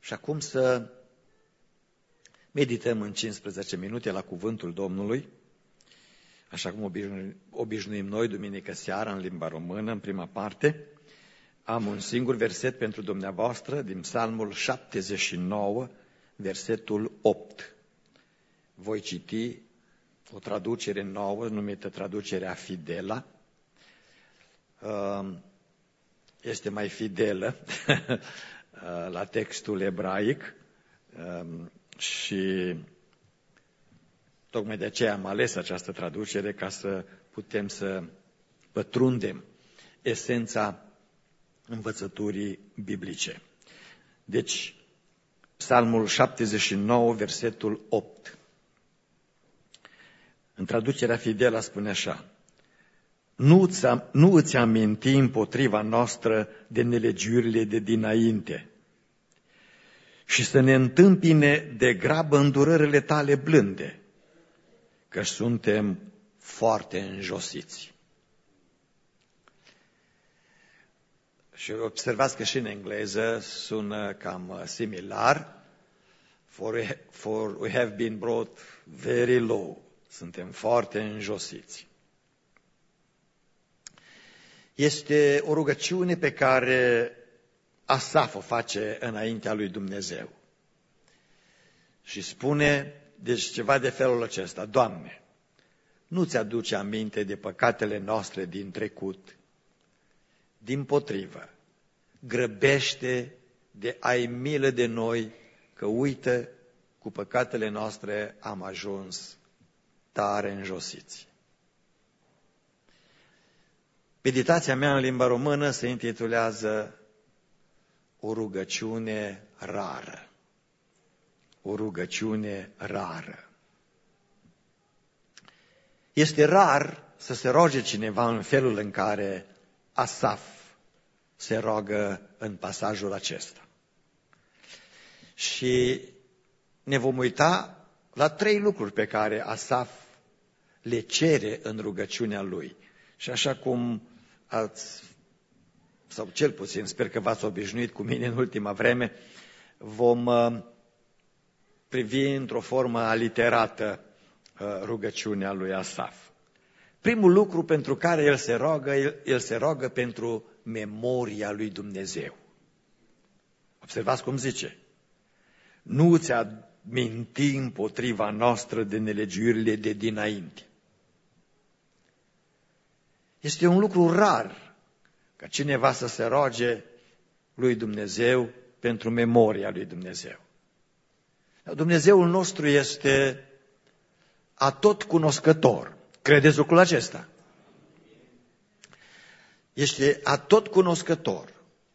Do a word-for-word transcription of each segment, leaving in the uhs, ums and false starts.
Și acum să medităm în cincisprezece minute la cuvântul Domnului, așa cum obișnuim, obișnuim noi duminică seara în limba română, în prima parte. Am un singur verset pentru dumneavoastră din Psalmul șaptezeci și nouă, versetul opt. Voi citi o traducere nouă numită traducerea Fidela. Este mai fidelă la textul ebraic și tocmai de aceea am ales această traducere, ca să putem să pătrundem esența învățăturii biblice. Deci, Psalmul șaptezeci și nouă, versetul opt. În traducerea Fidela spune așa: Nu îți, nu îți aminti împotriva noastră de nelegiurile de dinainte și să ne întâmpine de grabă îndurările tale blânde, că suntem foarte înjosiți. Și observați că și în engleză sună cam similar. For, for we have been brought very low. Suntem foarte înjosiți. Este o rugăciune pe care Asaf o face înaintea lui Dumnezeu. Și spune, deci ceva de felul acesta: Doamne, nu-ți aduce aminte de păcatele noastre din trecut. Dimpotrivă, grăbește de ai milă de noi, că uită, cu păcatele noastre am ajuns tare înjosiți. Meditația mea în limba română se intitulează O rugăciune rară. O rugăciune rară. Este rar să se roage cineva în felul în care Asaf se roagă în pasajul acesta. Și ne vom uita la trei lucruri pe care Asaf le cere în rugăciunea lui. Și așa cum ați, sau cel puțin sper că v-ați obișnuit cu mine în ultima vreme, vom privi într-o formă aliterată rugăciunea lui Asaf. Primul lucru pentru care el se roagă, el, el se roagă pentru memoria lui Dumnezeu. Observați cum zice: Nu îți aminti împotriva noastră de nelegiuirile de dinainte. Este un lucru rar ca cineva să se roage lui Dumnezeu pentru memoria lui Dumnezeu. Dumnezeul nostru este atotcunoscător. Credeți lucrul acesta? Este atotcunoscător.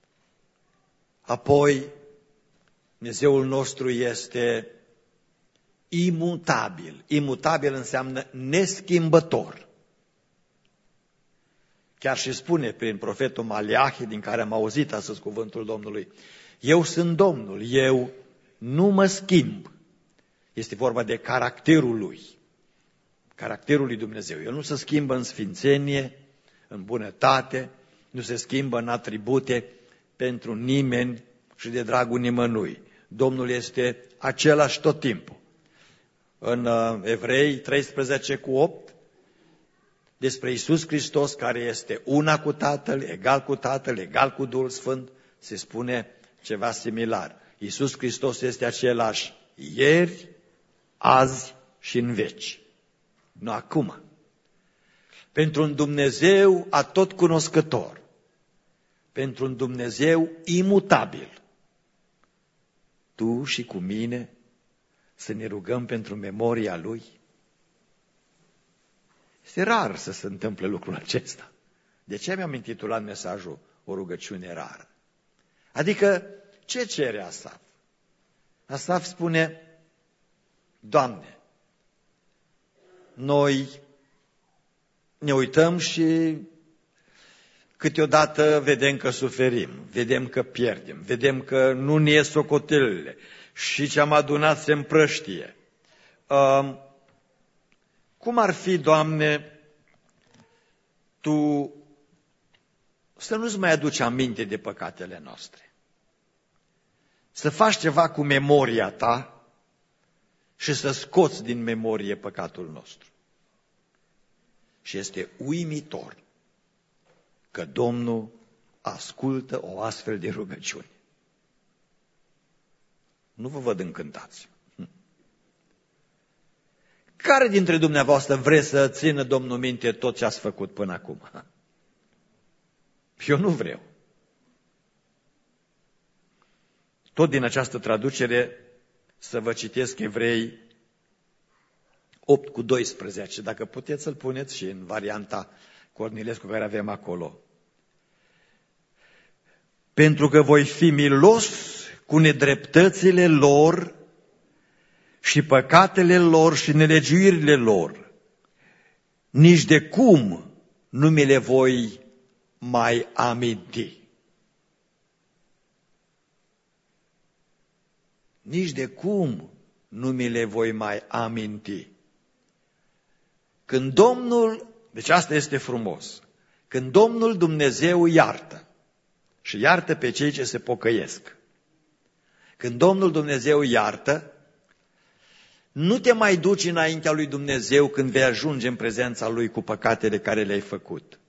Apoi, Dumnezeul nostru este imutabil. Imutabil înseamnă neschimbător. Chiar și spune prin profetul Maleahi, din care am auzit astăzi cuvântul Domnului: Eu sunt Domnul, eu nu mă schimb. Este vorba de caracterul lui. Caracterul lui Dumnezeu. El nu se schimbă în sfințenie, în bunătate, nu se schimbă în atribute pentru nimeni și de dragul nimănui. Domnul este același tot timpul. În Evrei treisprezece cu opt, despre Iisus Hristos, care este una cu Tatăl, egal cu Tatăl, egal cu Duhul Sfânt, se spune ceva similar. Iisus Hristos este același ieri, azi și în veci. Nu acum. Pentru un Dumnezeu atotcunoscător, pentru un Dumnezeu imutabil, tu și cu mine să ne rugăm pentru memoria Lui? Este rar să se întâmple lucrul acesta. De ce mi-am intitulat mesajul O rugăciune rară? Adică, ce cere Asaf? Asaf spune: Doamne, noi ne uităm și câteodată vedem că suferim, vedem că pierdem, vedem că nu ne ies socotelile și ce am adunat se împrăștie. Uh, cum ar fi, Doamne, Tu să nu-ți mai aduci aminte de păcatele noastre? să faci ceva cu memoria ta și să scoți din memorie păcatul nostru. Și este uimitor că Domnul ascultă o astfel de rugăciune. Nu vă văd încântați. Care dintre dumneavoastră vreți să țină Domnul minte tot ce ați făcut până acum? Eu nu vreau. Tot din această traducere să vă citesc Evrei opt cu doisprezece, dacă puteți să-l puneți și în varianta Cornilescu care avem acolo. Pentru că voi fi milos cu nedreptățile lor și păcatele lor și nelegiuirile lor, nici de cum nu mi le voi mai aminti. Nici de cum nu mi le voi mai aminti. Când Domnul, deci asta este frumos, când Domnul Dumnezeu iartă și iartă pe cei ce se pocăiesc, când Domnul Dumnezeu iartă, nu te mai duci înaintea lui Dumnezeu când vei ajunge în prezența Lui cu păcatele care le-ai făcut.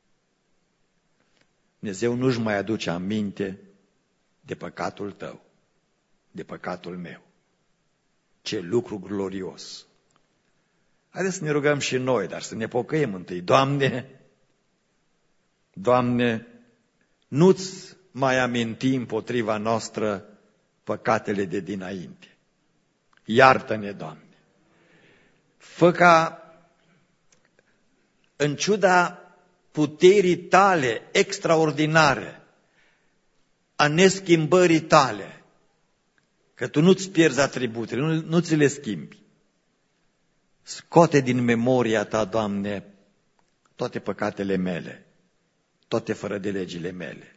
Dumnezeu nu-și mai aduce aminte de păcatul tău, de păcatul meu. Ce lucru glorios! Haideți să ne rugăm și noi, dar să ne pocăim întâi. Doamne, Doamne, nu-ți mai aminti împotriva noastră păcatele de dinainte. Iartă-ne, Doamne. Fă ca, în ciuda puterii tale extraordinare, a neschimbării tale, că tu nu-ți pierzi atributele, nu, nu ți le schimbi. Scoate din memoria ta, Doamne, toate păcatele mele, toate fără de legile mele.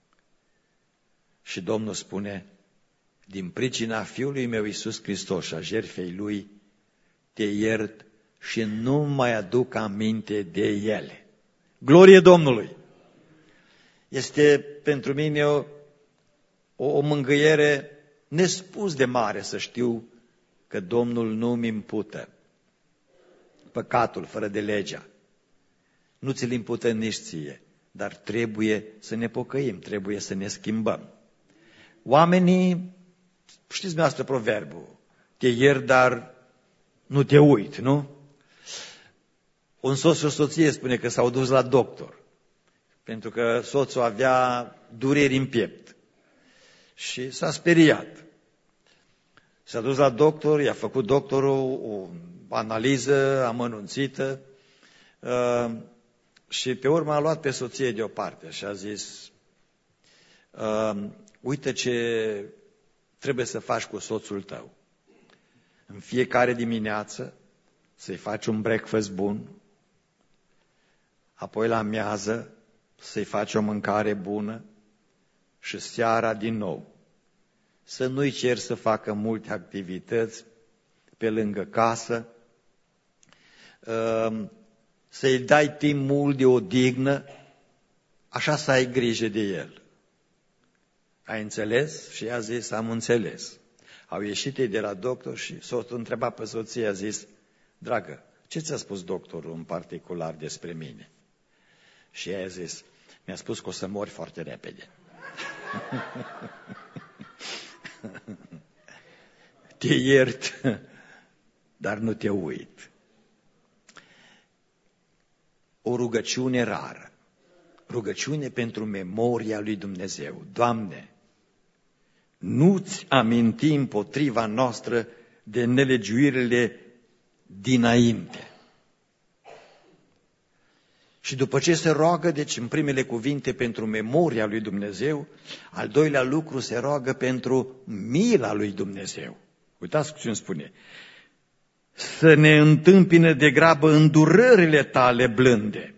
Și Domnul spune, din pricina Fiului meu Iisus Hristos și a jertfei Lui, te iert și nu mai aduc aminte de ele. Glorie Domnului! Este pentru mine o, o, o mângâiere nespus de mare să știu că Domnul nu mi impută păcatul fără de legea. Nu ți-l impută nici ție, dar trebuie să ne pocăim, trebuie să ne schimbăm. Oamenii, știți dumneavoastră proverbul, te iert, dar nu te uit, nu? Un soț și o soție spune că s-au dus la doctor, pentru că soțul avea dureri în piept și s-a speriat. S-a dus la doctor, i-a făcut doctorul o analiză amănunțită uh, și pe urmă a luat pe soție deoparte și a zis, uh, uite ce trebuie să faci cu soțul tău. În fiecare dimineață să-i faci un breakfast bun, apoi la amiază să-i faci o mâncare bună și seara din nou. Să nu-i ceri să facă multe activități pe lângă casă, să-i dai timp mult de odihnă, așa să ai grijă de el. Ai înțeles? Și ea a zis, am înțeles. Au ieșit ei de la doctor și soțul întreba pe soție, a zis, dragă, ce ți-a spus doctorul în particular despre mine? Și ea a zis, mi-a spus că o să mori foarte repede. Te iert, dar nu te uit. O rugăciune rară, rugăciune pentru memoria lui Dumnezeu. Doamne, nu-ți aminti împotriva noastră de nelegiuirile dinainte. Și după ce se roagă, deci în primele cuvinte pentru memoria lui Dumnezeu, al doilea lucru se roagă pentru mila lui Dumnezeu. Uitați ce îmi spune. Să ne întâmpine de grabă îndurările tale blânde.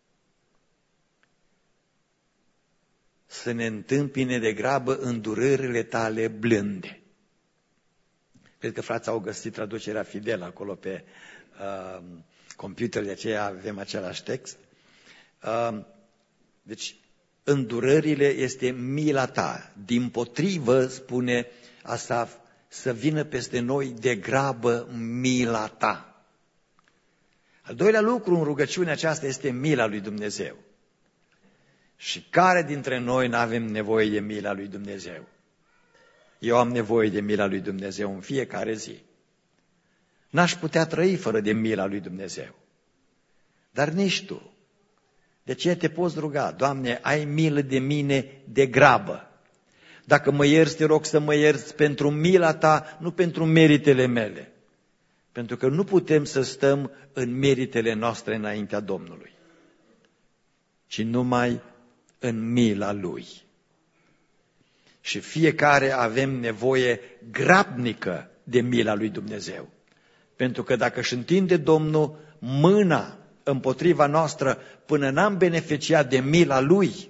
Să ne întâmpine de grabă îndurările tale blânde. Cred că frații au găsit traducerea fidelă acolo pe uh, computer, de aceea avem același text. Uh, deci, îndurările este mila ta. Dimpotrivă, spune Asaf, să vină peste noi de grabă mila ta. Al doilea lucru în rugăciunea aceasta este mila lui Dumnezeu. Și care dintre noi nu avem nevoie de mila lui Dumnezeu? Eu am nevoie de mila lui Dumnezeu în fiecare zi. N-aș putea trăi fără de mila lui Dumnezeu. Dar nici tu. De ce te poți ruga? Doamne, ai milă de mine de grabă. Dacă mă ierți, te rog să mă ierți pentru mila ta, nu pentru meritele mele. Pentru că nu putem să stăm în meritele noastre înaintea Domnului, ci numai în mila Lui. Și fiecare avem nevoie grabnică de mila lui Dumnezeu. Pentru că dacă își întinde Domnul mâna împotriva noastră până n-am beneficiat de mila Lui,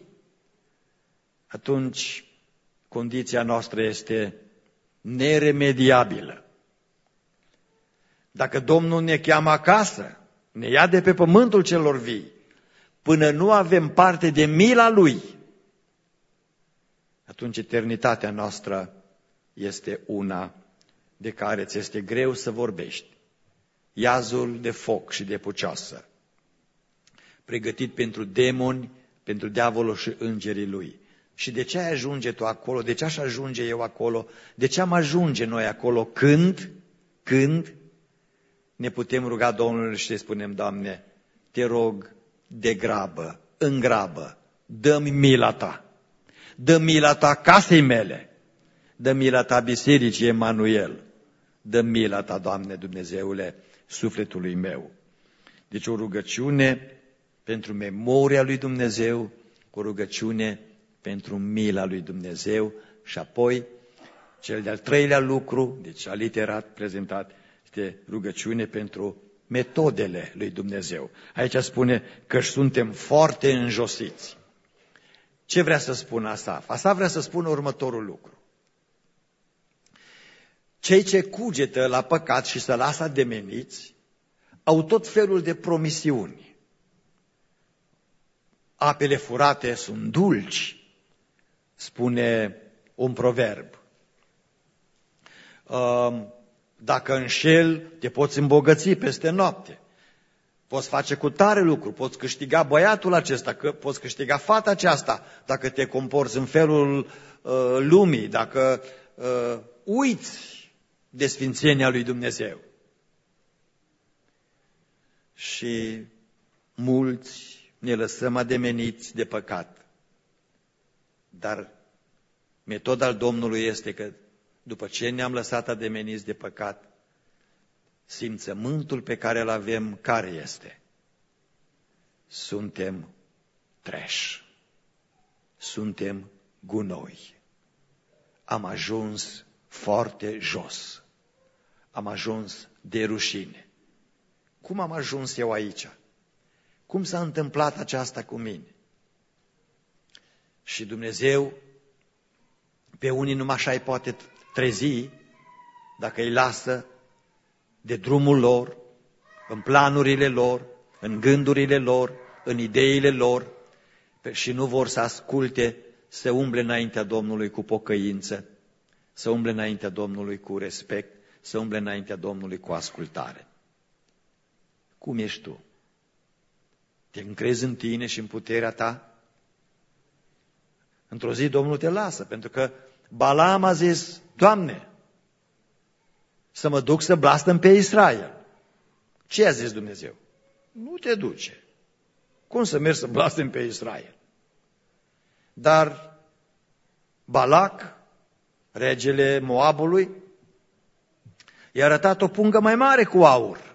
atunci condiția noastră este neremediabilă. Dacă Domnul ne cheamă acasă, ne ia de pe pământul celor vii, până nu avem parte de mila Lui, atunci eternitatea noastră este una de care ți este greu să vorbești. Iazul de foc și de pucioasă, pregătit pentru demoni, pentru diavolul și îngerii lui. Și de ce ai ajunge tu acolo? De ce aș ajunge eu acolo? De ce am ajunge noi acolo? Când? Când ne putem ruga Domnului și să spunem, Doamne, te rog de grabă, în grabă, dă-mi mila ta. Dă mila ta casei mele. Dă mila ta bisericii Emanuel. Dă mila ta, Doamne Dumnezeule, sufletului meu. Deci o rugăciune pentru memoria lui Dumnezeu, o rugăciune pentru mila lui Dumnezeu și apoi cel de-al treilea lucru, deci aliterat, prezentat, este rugăciune pentru metodele lui Dumnezeu. Aici spune că suntem foarte înjosiți. Ce vrea să spună Asaf? Asaf vrea să spună următorul lucru. Cei ce cugetă la păcat și se lasă ademeniți au tot felul de promisiuni. Apele furate sunt dulci, spune un proverb. Dacă înșel, te poți îmbogăți peste noapte. Poți face cu tare lucru, poți câștiga băiatul acesta, poți câștiga fata aceasta, dacă te comporți în felul uh, lumii, dacă uh, uiți de sfințenia lui Dumnezeu. Și mulți ne lăsăm ademeniți de păcat. Dar metoda Domnului este că după ce ne-am lăsat ademeniți de păcat, simțământul pe care îl avem, care este? Suntem trash. Suntem gunoi. Am ajuns foarte jos. Am ajuns de rușine. Cum am ajuns eu aici? Cum s-a întâmplat aceasta cu mine? Și Dumnezeu pe unii numai așa îi poate trezi dacă îi lasă de drumul lor, în planurile lor, în gândurile lor, în ideile lor și nu vor să asculte, să umble înaintea Domnului cu pocăință, să umble înaintea Domnului cu respect, să umble înaintea Domnului cu ascultare. Cum ești tu? Te încrezi în tine și în puterea ta? Într-o zi Domnul te lasă, pentru că Balaam a zis, Doamne, să mă duc să blastăm pe Israel. Ce a zis Dumnezeu? Nu te duce. Cum să mergi să blastăm pe Israel? Dar Balac, regele Moabului, i-a arătat o pungă mai mare cu aur.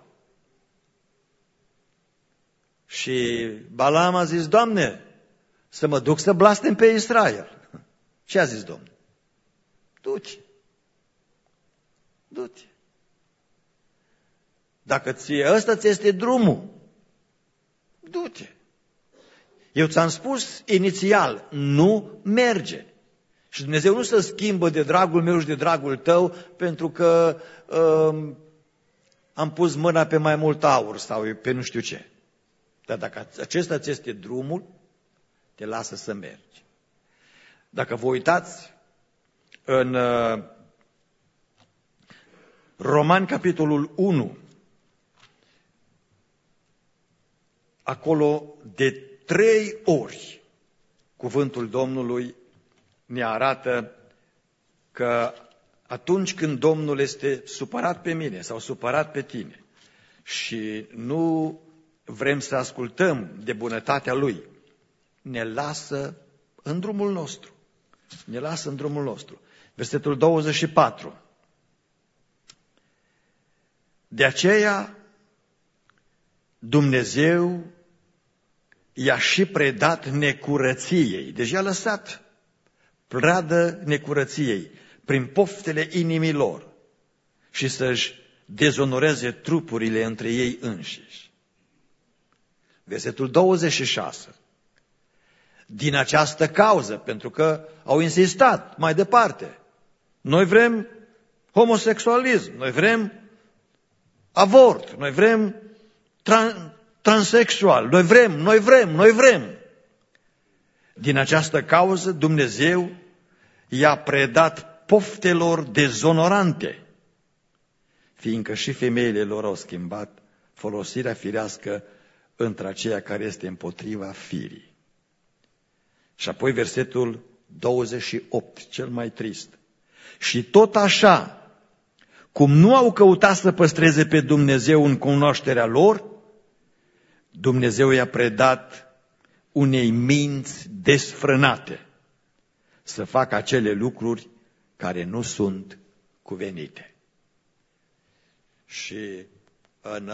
Și Balaam a zis, Doamne, să mă duc să blastăm pe Israel. Ce a zis Domnul? Du-te. Du-te. Dacă ție ăsta ți este drumul, du-te. Eu ți-am spus inițial, nu merge. Și Dumnezeu nu se schimbă de dragul meu și de dragul tău pentru că um, am pus mâna pe mai mult aur sau pe nu știu ce. Dar dacă acesta ți este drumul, te lasă să mergi. Dacă vă uitați în uh, Romani, capitolul unu, acolo de trei ori cuvântul Domnului ne arată că atunci când Domnul este supărat pe mine sau supărat pe tine și nu vrem să ascultăm de bunătatea Lui, ne lasă în drumul nostru. Ne lasă în drumul nostru. Versetul douăzeci și patru. De aceea Dumnezeu i-a și predat necurăției. Deci i-a lăsat pradă necurăției prin poftele inimilor și să-și dezonoreze trupurile între ei înșiși. Versetul douăzeci și șase. Din această cauză, pentru că au insistat mai departe, noi vrem homosexualism, noi vrem avort, noi vrem tran- transexual, noi vrem, noi vrem, noi vrem. Din această cauză Dumnezeu i-a predat poftelor dezonorante, fiindcă și femeile lor au schimbat folosirea firească între aceea care este împotriva firii. Și apoi versetul douăzeci și opt, cel mai trist. Și tot așa, cum nu au căutat să păstreze pe Dumnezeu în cunoașterea lor, Dumnezeu i-a predat unei minți desfrânate să facă acele lucruri care nu sunt cuvenite. Și în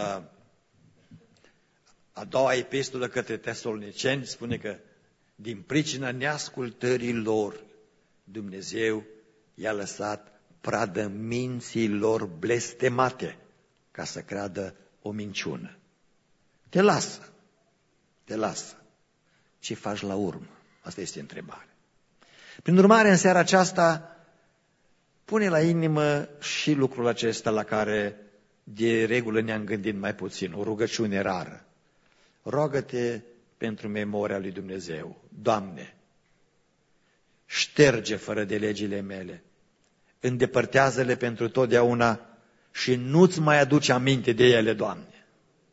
a doua epistolă către Tesalonicenii spune că din pricina neascultării lor, Dumnezeu i-a lăsat pradă minții lor blestemate ca să creadă o minciună. Te lasă, te lasă. Ce faci la urmă? Asta este întrebarea. Prin urmare, în seara aceasta, pune la inimă și lucrul acesta la care de regulă ne-am gândit mai puțin, o rugăciune rară. Roagă-te pentru memoria lui Dumnezeu. Doamne, șterge fără de legile mele, îndepărtează-le pentru totdeauna și nu-ți mai aduce aminte de ele, Doamne.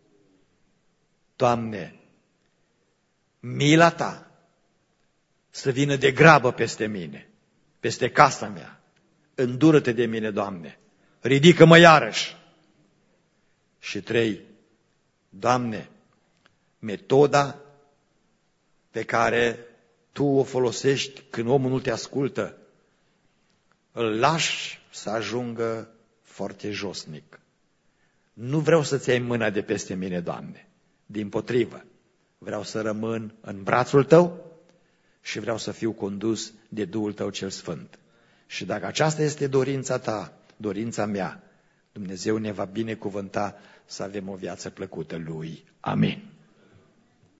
Doamne, mila Ta să vină de grabă peste mine, peste casa mea. Îndură-te de mine, Doamne, ridică-mă iarăși. Și trei, Doamne, metoda pe care Tu o folosești când omul nu te ascultă, îl lași să ajungă foarte josnic. Nu vreau să-ți iei mâna de peste mine, Doamne. Dimpotrivă, vreau să rămân în brațul Tău și vreau să fiu condus de Duhul Tău cel Sfânt. Și dacă aceasta este dorința Ta, dorința mea, Dumnezeu ne va binecuvânta să avem o viață plăcută Lui. Amin.